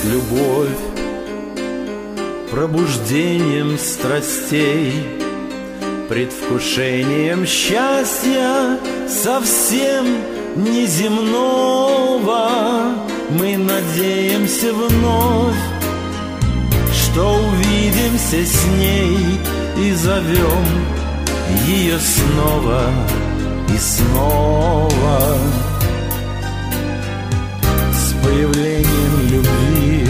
любовь пробуждением страстей, предвкушением счастья совсем неземного. Мы надеемся вновь, что увидимся с ней и зовем ее снова и снова. С появлением любви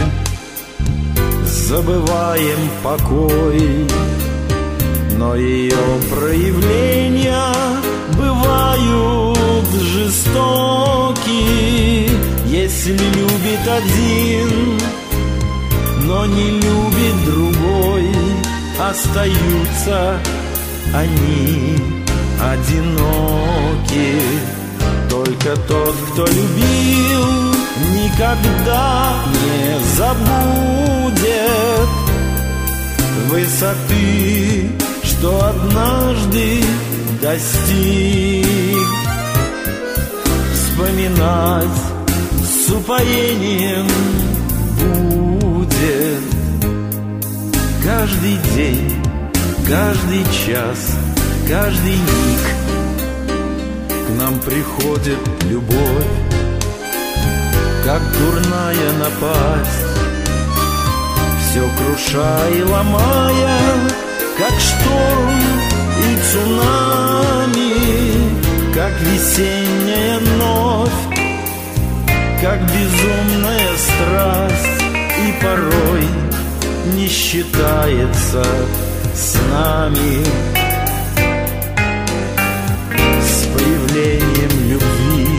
забываем покой, но ее проявления бывают жестоки. Если любит один, но не любит другой, остаются они одиноки. Только тот, кто любил, никогда не забудет высоты, что однажды достиг. Вспоминать с упоением будет каждый день, каждый час, каждый миг. К нам приходит любовь, как дурная напасть, все крушая и ломая, как шторм и цунами, как весенняя ночь, как безумная страсть, и порой не считается с нами. С появлением любви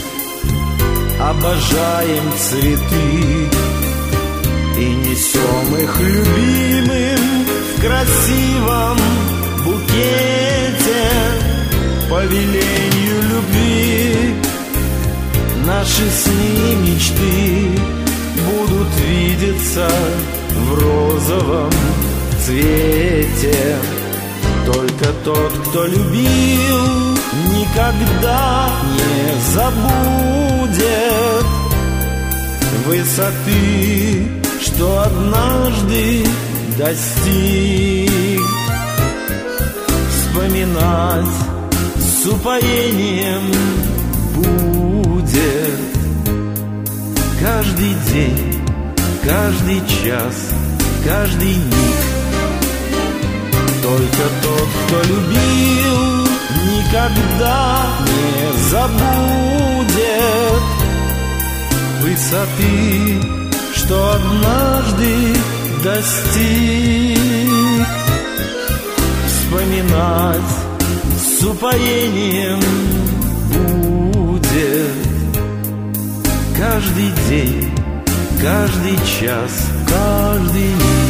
обожаем цветы и несем их любимым в красивом букете. По велению любви наши сны и мечты будут видеться в розовом цвете. Только тот, кто любил, никогда не забудет высоты, что однажды достиг. Вспоминать с упоением будет каждый день, каждый час, каждый миг. Только тот, кто любил, никогда не забудет высоты, что однажды достиг. Вспоминать с упоением будет каждый день, каждый час, каждый миг.